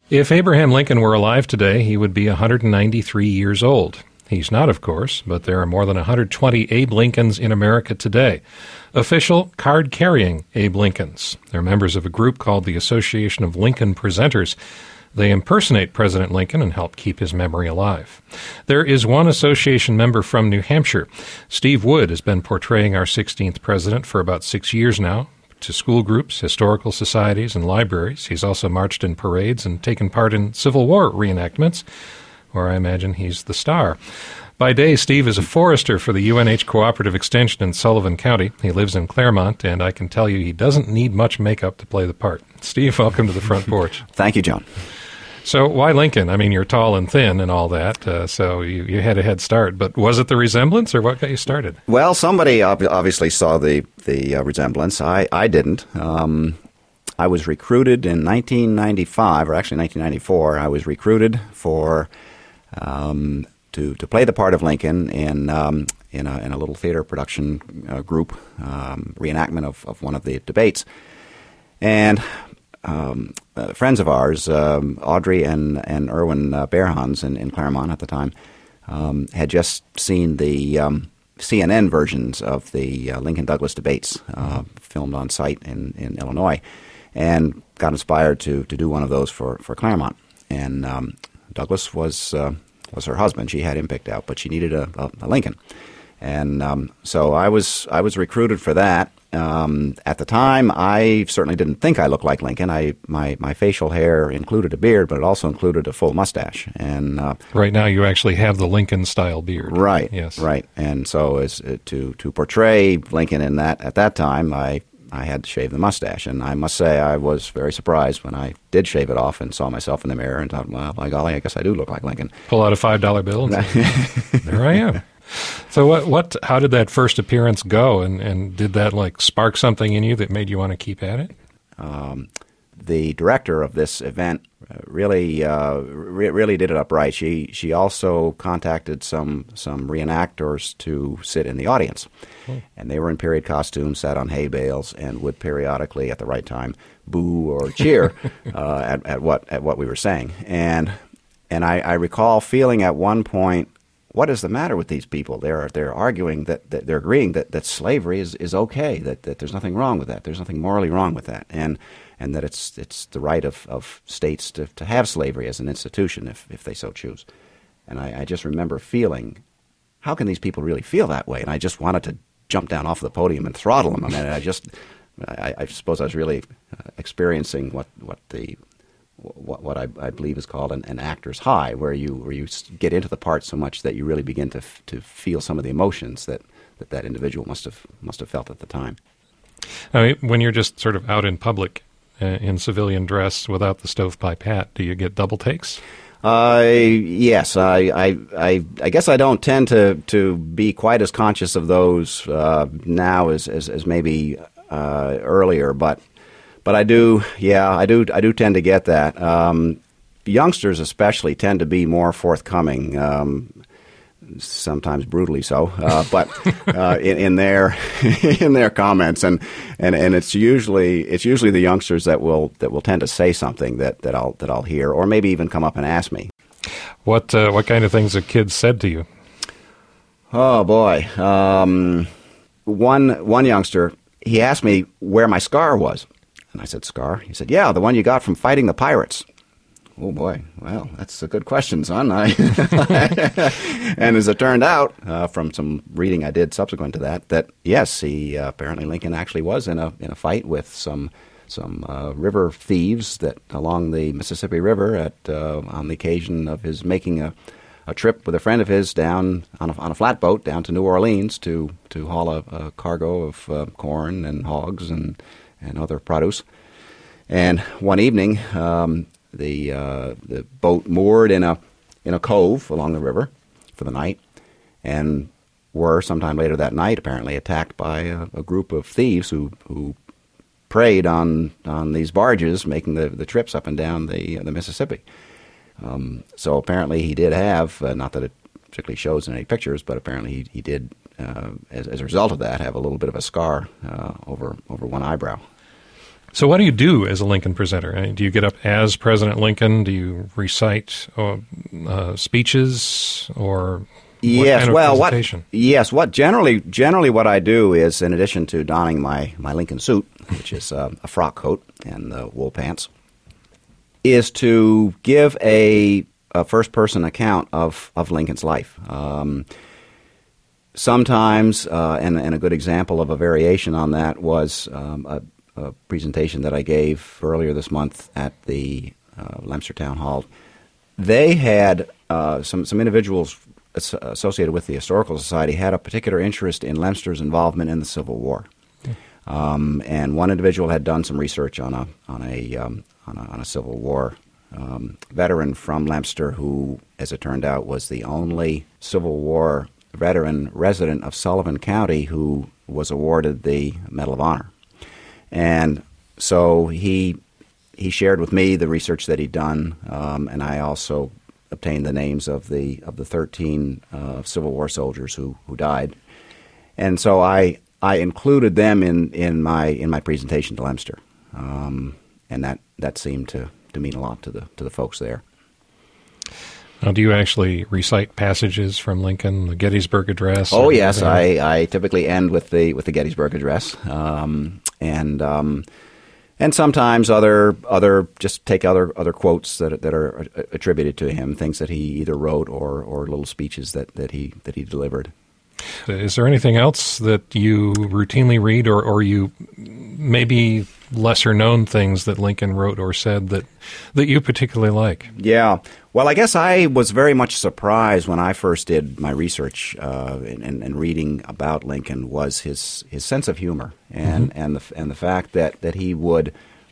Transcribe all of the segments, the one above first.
If Abraham Lincoln were alive today, he would be 193 years old. He's not, of course, but there are more than 120 Abe Lincolns in America today. Official, card-carrying Abe Lincolns. They're members of a group called the Association of Lincoln Presenters. They impersonate President Lincoln and help keep his memory alive. There is one association member from New Hampshire. Steve Wood has been portraying our 16th president for about 6 years now, to school groups, historical societies, and libraries. He's also marched in parades and taken part in Civil War reenactments, where I imagine he's the star. By day, Steve is a forester for the UNH Cooperative Extension in Sullivan County. He lives in Claremont, and I can tell you he doesn't need much makeup to play the part. Steve, welcome to the front porch. Thank you, John. So why Lincoln? I mean, you're tall and thin and all that, so you had a head start. But was it the resemblance, or what got you started? Well, somebody obviously saw the resemblance. I didn't. I was recruited in 1995, or actually 1994. I was recruited for to play the part of Lincoln in a little theater production group reenactment of one of the debates, and. Friends of ours, Audrey and Erwin Bearhans in Claremont at the time, had just seen the CNN versions of the Lincoln-Douglas debates filmed on site in Illinois, and got inspired to do one of those for Claremont. And Douglas was her husband. She had him picked out, but she needed a Lincoln. And so I was recruited for that. At the time, I certainly didn't think I looked like Lincoln. My facial hair included a beard, but it also included a full mustache. And right now, you actually have the Lincoln-style beard. Right. Yes. Right. And so, to portray Lincoln in that at that time, I had to shave the mustache. And I must say, I was very surprised when I did shave it off and saw myself in the mirror and thought, well, by golly, I guess I do look like Lincoln. Pull out a $5 bill and say, there I am. So how did that first appearance go, and did that spark something in you that made you want to keep at it? The director of this event really did it up right. She also contacted some reenactors to sit in the audience, and they were in period costumes, sat on hay bales, and would periodically, at the right time, boo or cheer at what we were saying. And I recall feeling at one point, what is the matter with these people? They're arguing that they're agreeing that slavery is okay, that there's nothing wrong with that. There's nothing morally wrong with that, and that it's the right of states to have slavery as an institution if they so choose. And I just remember feeling, how can these people really feel that way? And I just wanted to jump down off the podium and throttle them. I mean, I suppose I was really experiencing what I believe is called an actor's high, where you get into the part so much that you really begin to feel some of the emotions that individual must have felt at the time. I mean, when you're just sort of out in public in civilian dress without the stovepipe hat, do you get double takes? Yes. I guess I don't tend to be quite as conscious of those now as maybe earlier, but I do. Yeah, I do tend to get that. Youngsters especially tend to be more forthcoming, sometimes brutally so, but in their comments, and it's usually the youngsters that will tend to say something that I'll hear, or maybe even come up and ask me. What kind of things have kids said to you? Oh boy, one youngster, he asked me where my scar was. And I said, scar? He said, yeah, the one you got from fighting the pirates. Oh, boy. Well, that's a good question, son. And as it turned out, from some reading I did subsequent to that yes, apparently Lincoln actually was in a fight with some river thieves that along the Mississippi River on the occasion of his making a trip with a friend of his down on a flatboat down to New Orleans to haul a cargo of corn and hogs and other produce. And one evening, the boat moored in a cove along the river for the night, and were sometime later that night apparently attacked by a group of thieves who preyed on these barges making the trips up and down the Mississippi. So apparently he did have, not that it particularly shows in any pictures, but apparently he did, as a result of that, have a little bit of a scar over one eyebrow. So what do you do as a Lincoln presenter? I mean, do you get up as President Lincoln? Do you recite speeches or Yes, kind of well, presentation? what generally what I do is, in addition to donning my Lincoln suit, which is a frock coat and wool pants, is to give a first-person account of Lincoln's life. Sometimes, and a good example of a variation on that was a presentation that I gave earlier this month at the Leominster Town Hall. They had some individuals associated with the Historical Society had a particular interest in Leominster's involvement in the Civil War, and one individual had done some research on a Civil War veteran from Leominster who, as it turned out, was the only Civil War veteran resident of Sullivan County who was awarded the Medal of Honor. And so he shared with me the research that he'd done, and I also obtained the names of the 13 Civil War soldiers who died. And so I included them in my presentation to Leominster, and that seemed to mean a lot to the folks there. Now, do you actually recite passages from Lincoln, the Gettysburg Address? Oh yes, I typically end with the Gettysburg Address, and sometimes other just take other quotes that are attributed to him, things that he either wrote or little speeches that he delivered. Is there anything else that you routinely read, or you maybe lesser known things that Lincoln wrote or said that you particularly like? Yeah. Well, I guess I was very much surprised when I first did my research and reading about Lincoln was his sense of humor and the fact that he would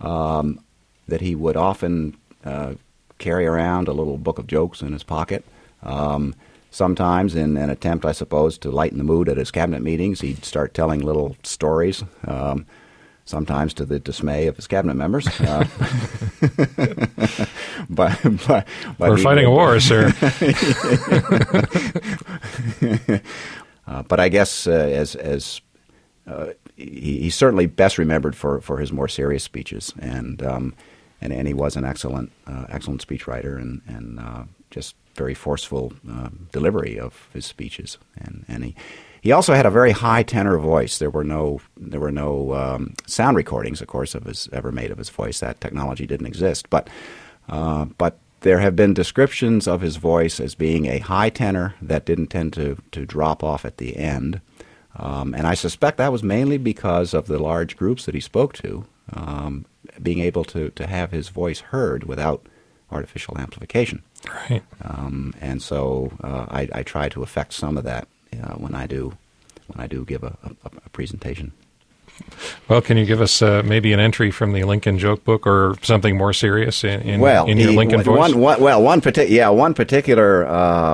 often carry around a little book of jokes in his pocket. Sometimes, in an attempt, I suppose, to lighten the mood at his cabinet meetings, he'd start telling little stories. Sometimes to the dismay of his cabinet members. But we're fighting a war, sir. But I guess he's certainly best remembered for his more serious speeches, and he was an excellent speechwriter and just very forceful delivery of his speeches, and he also had a very high tenor voice. There were no sound recordings, of course, ever made of his voice. That technology didn't exist, but there have been descriptions of his voice as being a high tenor that didn't tend to drop off at the end, and I suspect that was mainly because of the large groups that he spoke to, being able to have his voice heard without artificial amplification. Right. And so I try to affect some of that when I do give a presentation. Well, can you give us maybe an entry from the Lincoln Joke Book or something more serious in your Lincoln voice? One particular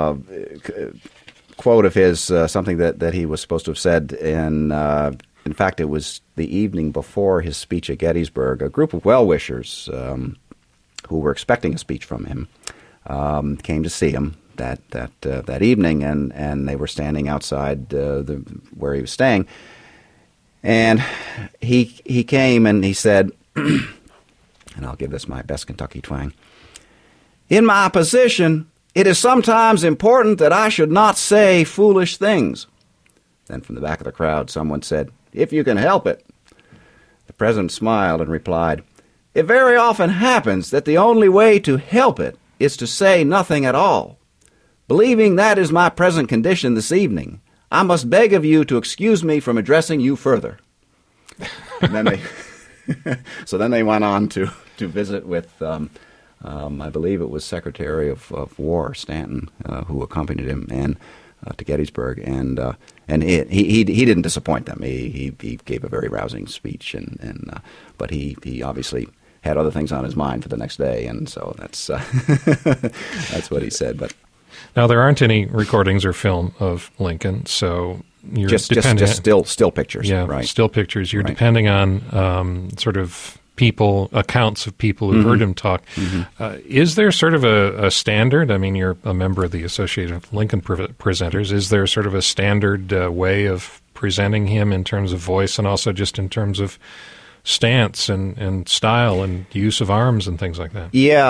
quote of his, something that he was supposed to have said in fact, it was the evening before his speech at Gettysburg. A group of well-wishers who were expecting a speech from him came to see him that evening, and they were standing outside where he was staying. And he came and he said, and I'll give this my best Kentucky twang, "In my position, it is sometimes important that I should not say foolish things." Then from the back of the crowd, someone said, "If you can help it." The president smiled and replied, "It very often happens that the only way to help it is to say nothing at all. Believing that is my present condition this evening, I must beg of you to excuse me from addressing you further." And then then they went on to visit with, I believe it was Secretary of War Stanton, who accompanied him and to Gettysburg, and he didn't disappoint them. He gave a very rousing speech, but he obviously had other things on his mind for the next day, and so that's that's what he said. But now there aren't any recordings or film of Lincoln, so you're just still pictures. Yeah, right. Still pictures. You're depending on sort of accounts of people who've heard him talk. Mm-hmm. Is there sort of a standard? I mean, you're a member of the Association of Lincoln Presenters. Is there sort of a standard way of presenting him in terms of voice and also just in terms of stance and style and use of arms and things like that. Yeah,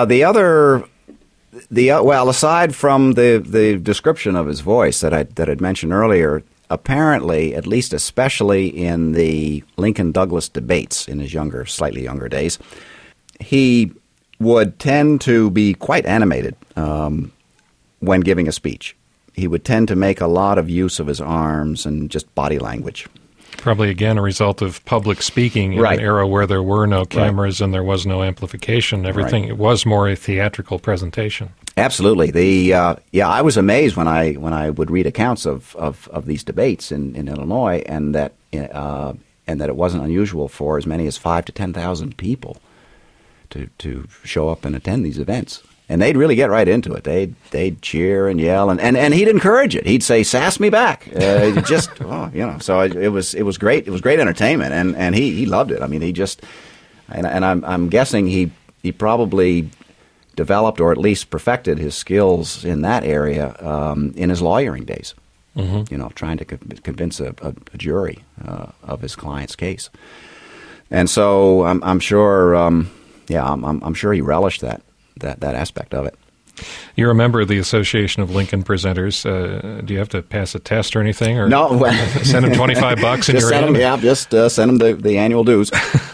well, aside from the description of his voice that I'd mentioned earlier, apparently, at least especially in the Lincoln-Douglas debates in his slightly younger days, he would tend to be quite animated when giving a speech. He would tend to make a lot of use of his arms and just body language. Probably, again, a result of public speaking in an era where there were no cameras and there was no amplification. Everything it was more a theatrical presentation. Absolutely. I was amazed when I would read accounts of these debates in Illinois, and that it wasn't unusual for as many as 5,000 to 10,000 people to show up and attend these events. And they'd really get right into it. They'd cheer and yell, and he'd encourage it. He'd say, "Sass me back!" So it was great. It was great entertainment, and he loved it. I mean, I'm guessing he probably developed or at least perfected his skills in that area in his lawyering days. Mm-hmm. Trying to convince a jury of his client's case, and so I'm sure. I'm sure he relished that aspect of it. You're a member of the Association of Lincoln Presenters. Do you have to pass a test or anything? Or no. Send them $25 and you're in? Just send them the annual dues.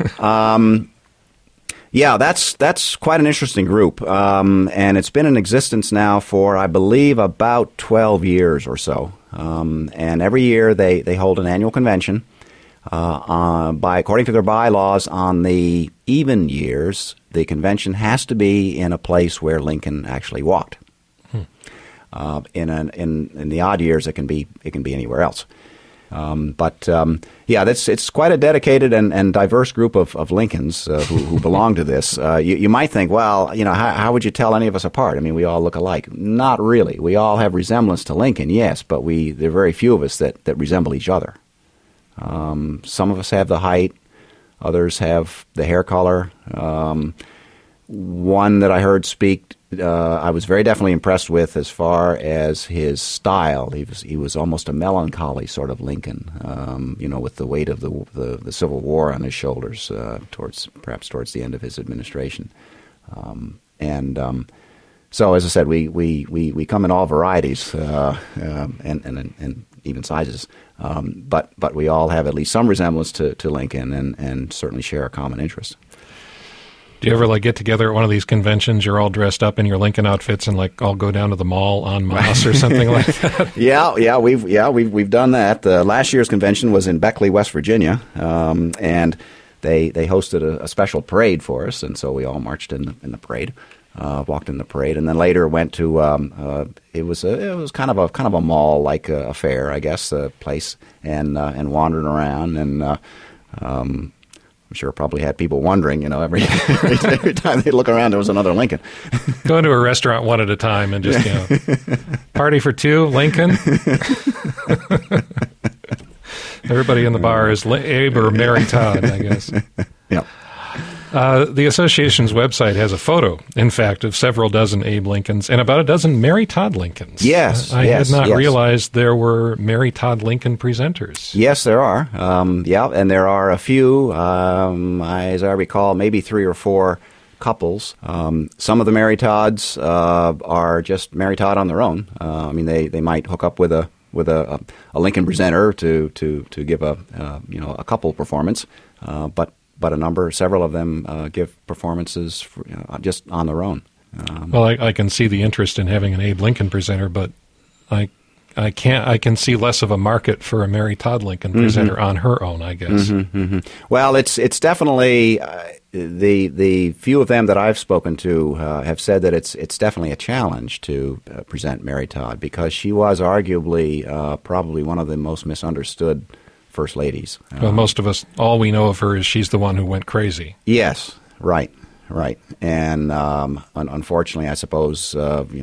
That's quite an interesting group. And it's been in existence now for, I believe, about 12 years or so. And every year they hold an annual convention. According to their bylaws, on the even years, the convention has to be in a place where Lincoln actually walked. In the odd years, it can be anywhere else. It's quite a dedicated and diverse group of Lincolns who belong to this. You might think, well, how would you tell any of us apart? I mean, we all look alike. Not really. We all have resemblance to Lincoln, yes, but there are very few of us that resemble each other. Some of us have the height, others have the hair color. One that I heard speak, I was very definitely impressed with as far as his style. He was almost a melancholy sort of Lincoln, with the weight of the Civil War on his shoulders towards the end of his administration. So, as I said, we come in all varieties and even sizes. But we all have at least some resemblance to Lincoln and certainly share a common interest. Do you ever get together at one of these conventions? You're all dressed up in your Lincoln outfits and all go down to the mall en masse or something like that. We've done that. Last year's convention was in Beckley, West Virginia, and they hosted a special parade for us, and so we all marched in the parade. Walked in the parade, and then later went to it was kind of a mall like affair, I guess, place, and wandered around, and I'm sure probably had people wondering, every time they look around, there was another Lincoln. Go into a restaurant one at a time and just party for two, Lincoln. Everybody in the bar is Abe or Mary Todd, I guess. Yeah. The association's website has a photo, in fact, of several dozen Abe Lincolns and about a dozen Mary Todd Lincolns. Yes. I had not realized there were Mary Todd Lincoln presenters. Yes, there are. And there are a few, as I recall, maybe 3 or 4 couples. Some of the Mary Todds are just Mary Todd on their own. They might hook up with a Lincoln presenter to give a couple performance, but several of them give performances just on their own. I can see the interest in having an Abe Lincoln presenter, but I can see less of a market for a Mary Todd Lincoln presenter on her own, I guess. Mm-hmm, mm-hmm. Well, it's definitely the few of them that I've spoken to have said that it's definitely a challenge to present Mary Todd, because she was arguably probably one of the most misunderstood first ladies. Well, most of us, all we know of her is she's the one who went crazy. Yes, right. And unfortunately, I suppose,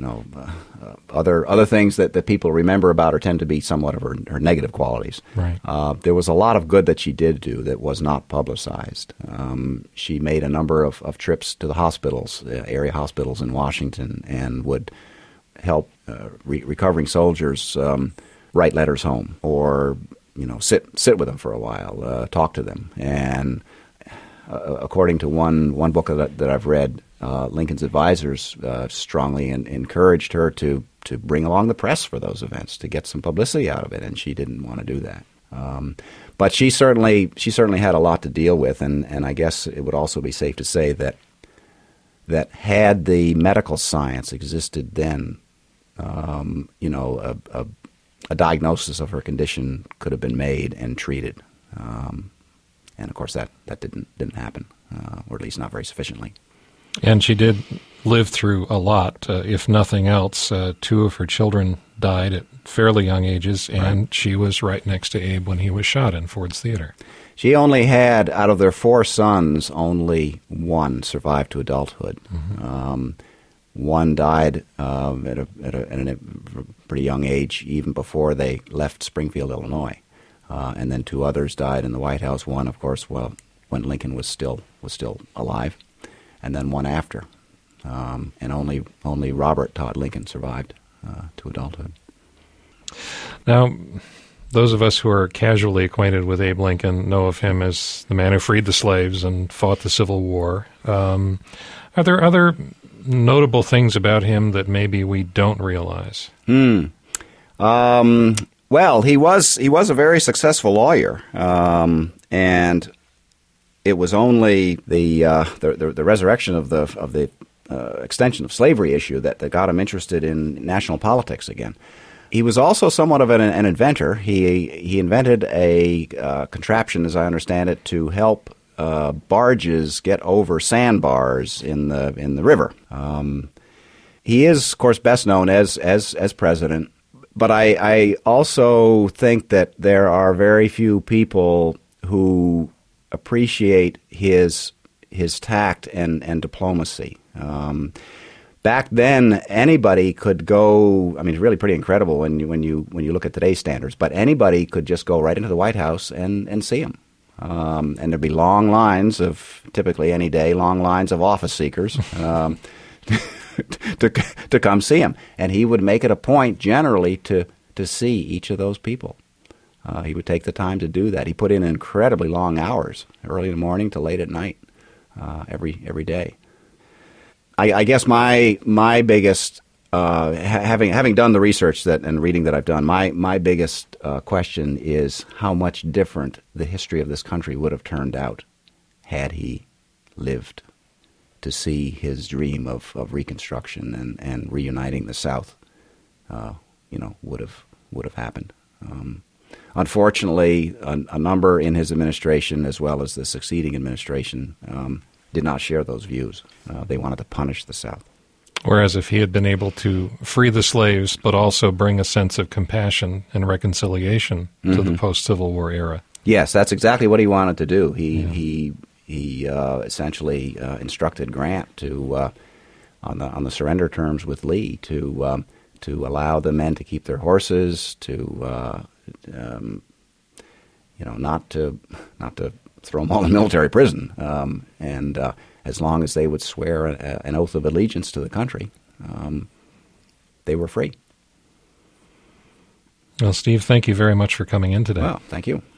other things that people remember about her tend to be somewhat of her negative qualities. Right. There was a lot of good that she did do that was not publicized. She made a number of trips to the hospitals, area hospitals in Washington, and would help recovering soldiers write letters home, or sit with them for a while, talk to them, and according to one book that I've read, Lincoln's advisors strongly encouraged her to bring along the press for those events, to get some publicity out of it, and she didn't want to do that. But she certainly had a lot to deal with, and I guess it would also be safe to say that had the medical science existed then, a diagnosis of her condition could have been made and treated, and of course that didn't happen, or at least not very sufficiently. And she did live through a lot. If nothing else, 2 of her children died at fairly young ages, and Right. she was right next to Abe when he was shot in Ford's Theater. She only had, out of their 4 sons, only 1 survived to adulthood. Mm-hmm. One died at a pretty young age, even before they left Springfield, Illinois, and then 2 others died in the White House. One, of course, when Lincoln was still alive, and then one after. And only Robert Todd Lincoln survived to adulthood. Now, those of us who are casually acquainted with Abe Lincoln know of him as the man who freed the slaves and fought the Civil War. Are there other notable things about him that maybe we don't realize? Well, he was a very successful lawyer, and it was only the resurrection of the extension of slavery issue that got him interested in national politics again. He was also somewhat of an inventor. He invented a contraption, as I understand it, to help barges get over sandbars in the river. He is, of course, best known as president. But I also think that there are very few people who appreciate his tact and diplomacy. Back then, anybody could go. I mean, it's really pretty incredible when you look at today's standards. But anybody could just go right into the White House and see him, and there'd be long lines of, typically any day, long lines of office seekers to come see him. And he would make it a point generally to see each of those people. He would take the time to do that. He put in incredibly long hours, early in the morning to late at night, every day. I guess my biggest, having done the research and reading that I've done, my biggest question is how much different the history of this country would have turned out had he lived to see his dream of Reconstruction and reuniting the South, would have happened. Unfortunately, a number in his administration, as well as the succeeding administration, did not share those views. They wanted to punish the South. Whereas if he had been able to free the slaves, but also bring a sense of compassion and reconciliation to the post-Civil War era. Yes, that's exactly what he wanted to do. He essentially instructed Grant to, on the surrender terms with Lee, to allow the men to keep their horses, to not to throw them all in military prison, and as long as they would swear an oath of allegiance to the country, they were free. Well, Steve, thank you very much for coming in today. Well, thank you.